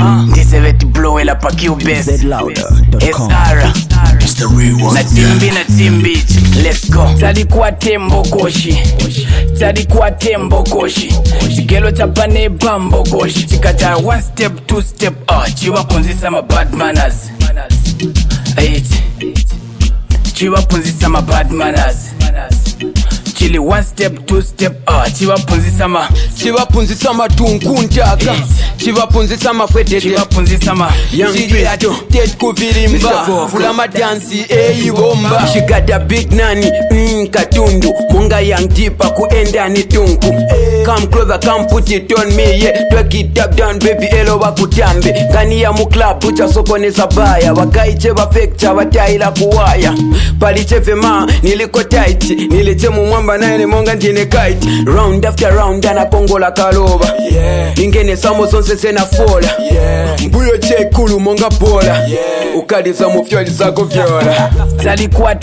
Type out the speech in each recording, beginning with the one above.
ndiseveti blowela pa Cubase SR na timbi let's go. Talikuwa tembo koshi chigelo chapane bambo koshi chikata 1 step 2 step chiwapunzisa ma bad manners chiwapunzisa ma bad manners chili 1 step 2 step chiwapunzisa matunkuntaka chiwapunzisa mafwetete chiwapunzisa ma chili addicted kuvirimba fula madansi eyibomba she got a big nani katundu munga young deeper kuenda ni tunku come closer come put it on me yeah twek it up down baby elo wakutambe kani ya mu club uchasokoneza baya wakaiche ba fake wataila kuwaya palichefe ma niliko tight niliche mu mwamba naye monga ndine kite round after round anakongola kaloba ingene samo zonse sena fola mbuyo chekulu monga pola ukaliza mu fyoli zako vyola talikuwa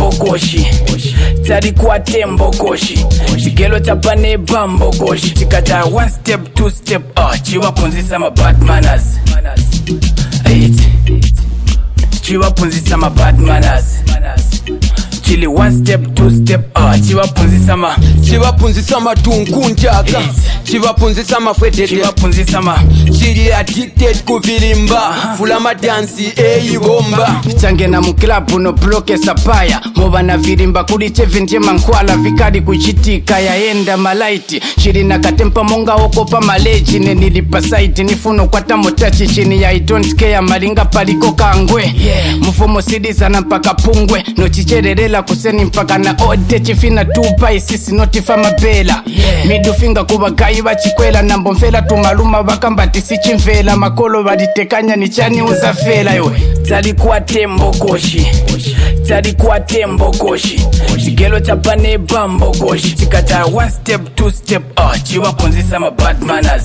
tembo koshi chigelo chapane bambo koshi chikata 1 step 2 step chiwapunzisa ma bad manners chiwapunzisa ma bad manners chili 1 step 2 step chiwapunzisa matunkuntaka chiwapunzisa mafwetete chiwapunzisa ma chili addicted kuvirimba fula madansi eyibomba change na muklabu no bloke sapaya moba na virimba kuli chevendye mankwala vikali kuchitika yaenda malaiti chili na katempa monga okopa maleji nenilipa site nifuno kwa tamotachi chini ya I don't care malinga paliko kangwe mufomo sidiza na mpaka pungwe no chichererela kuseni mpaka na ode chifina tupa isisi notifa mabela midufinga kuba kai bachikwela nambo mfela tumaluma bakambati sichimvela makolo baditekanya ni chani uzafela yowe talikuwa tembo koshi chigelo chapane bambo koshi chikata 1 step 2 step chiwapunzisa ma bad manners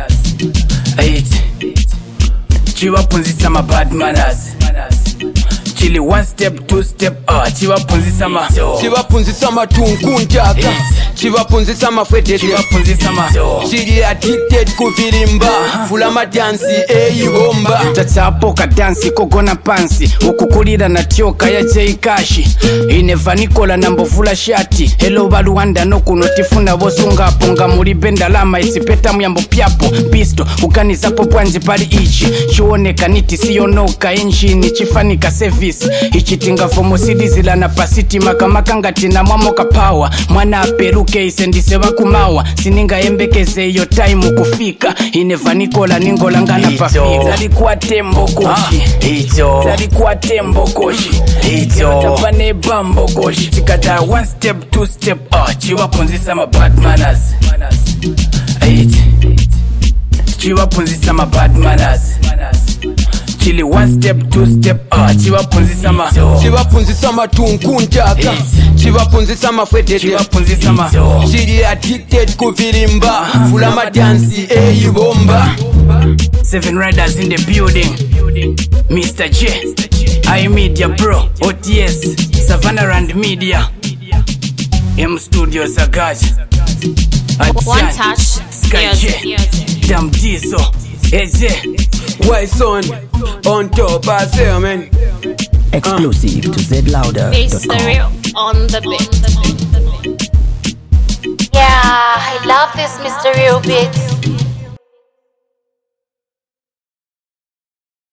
chiwapunzisa ma bad manners chili 1 step 2 step chiwapunzisa matunkuntaka chiwapunzisa mafwetete chiwapunzisa ma chili addicted kuvirimba fula madansi eyibomba tatsapo kadansi kogona pansi ukukulira na tyoka ya cheikashi inevanikola nambovula shati hello baluanda nokunotifuna bosungapo nga muli bendalama isipeta muyambo pyapo pisto ukanizapo pwanji pali ichi chioneka niti siyonoka engine chifanika service ichitinga fomo sidizila na pasiti makamaka na mwamoka power mwana aperuke isendise bakumawa sininga embekeze iyo time kufika inevanikola ningola ngana pafika talikuwa tembo koshi tapane bambo koshi chikata 1 step 2 step chiwapunzisa ma bad manners chiwapunzisa ma bad manners chili 1 step 2 step chiwapunzisa matunkuntaka chiwapunzisa mafwetete chiwapunzisa ma chili addicted kuvirimba fula madansi eyibomba 7 riders in the building Mr. J I Media bro OTS Savannah Rand Media M Studio Sagaj One Touch Sky J Dam Diesel Eze White Son on top I say man exclusive to zlouder.com. Mr. Real on the beat. Yeah, I love this Mr. Real beats.